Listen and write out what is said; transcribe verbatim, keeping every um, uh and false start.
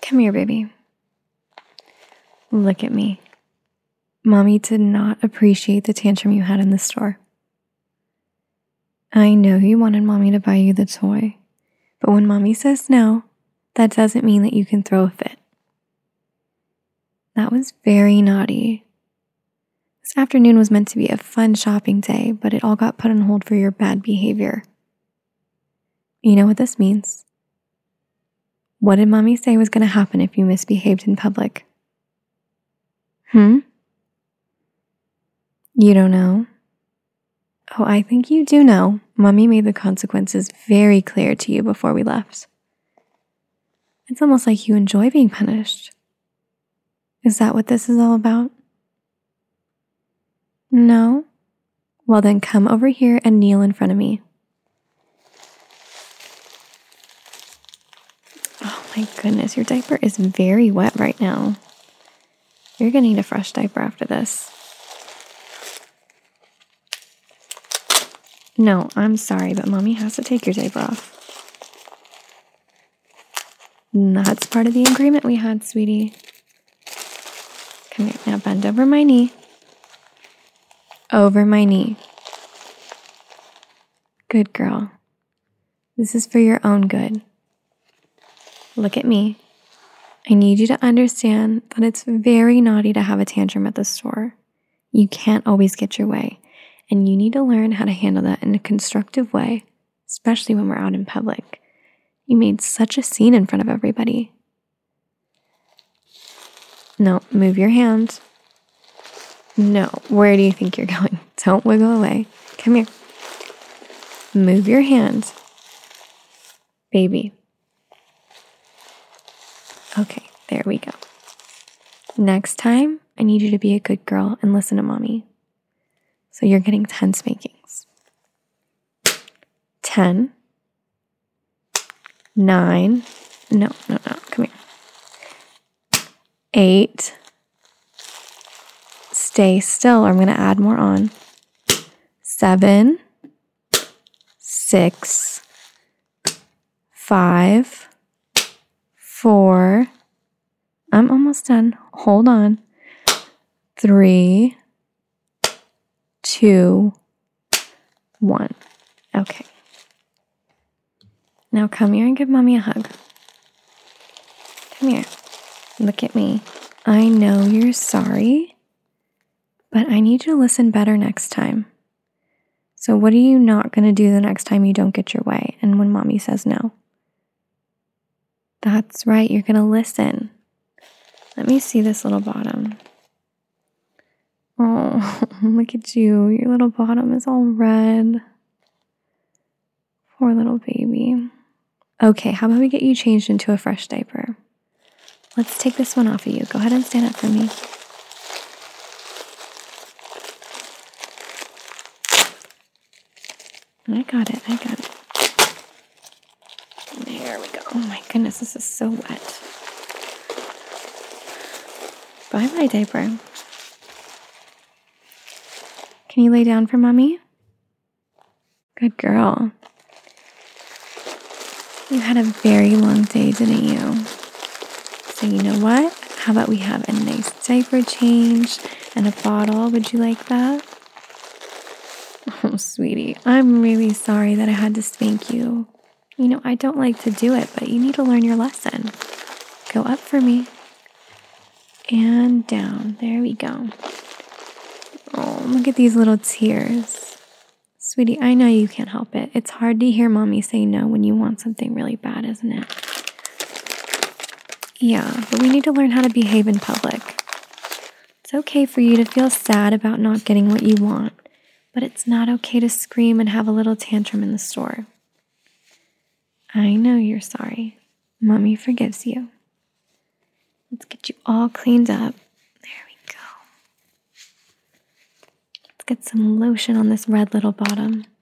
Come here, baby. Look at me. Mommy did not appreciate the tantrum you had in the store. I know you wanted Mommy to buy you the toy, but when Mommy says no, that doesn't mean that you can throw a fit. That was very naughty. This afternoon was meant to be a fun shopping day, but it all got put on hold for your bad behavior. You know what this means? What did Mommy say was going to happen if you misbehaved in public? Hmm? You don't know? Oh, I think you do know. Mommy made the consequences very clear to you before we left. It's almost like you enjoy being punished. Is that what this is all about? No? Well then come over here and kneel in front of me. Oh my goodness, your diaper is very wet right now. You're gonna need a fresh diaper after this. No, I'm sorry, but Mommy has to take your diaper off. And that's part of the agreement we had, sweetie. Come here, now bend over my knee. Over my knee. Good girl. This is for your own good. Look at me. I need you to understand that it's very naughty to have a tantrum at the store. You can't always get your way, and you need to learn how to handle that in a constructive way, especially when we're out in public. You made such a scene in front of everybody. No, move your hand. No, where do you think you're going? Don't wiggle away. Come here. Move your hand. Baby. Okay, there we go. Next time, I need you to be a good girl and listen to Mommy. So you're getting ten spankings. ten. nine. No, no, no, come here. eight. Stay still, or I'm going to add more on. seven. six. five. four. I'm almost done. Hold on. three. two. one. Okay. Now come here and give Mommy a hug. Come here. Look at me. I know you're sorry, but I need you to listen better next time. So what are you not going to do the next time you don't get your way and when Mommy says no? That's right, you're going to listen. Let me see this little bottom. Oh, look at you. Your little bottom is all red. Poor little baby. Okay, how about we get you changed into a fresh diaper? Let's take this one off of you. Go ahead and stand up for me. I got it, I got it. There we go. Oh my goodness, this is so wet. Bye-bye, diaper. Can you lay down for Mommy? Good girl. You had a very long day, didn't you? So you know what? How about we have a nice diaper change and a bottle? Would you like that? Oh, sweetie, I'm really sorry that I had to spank you. You know, I don't like to do it, but you need to learn your lesson. Go up for me. And down. There we go. Oh, look at these little tears. Sweetie, I know you can't help it. It's hard to hear Mommy say no when you want something really bad, isn't it? Yeah, but we need to learn how to behave in public. It's okay for you to feel sad about not getting what you want, but it's not okay to scream and have a little tantrum in the store. I know you're sorry. Mommy forgives you. Let's get you all cleaned up. There we go. Let's get some lotion on this red little bottom.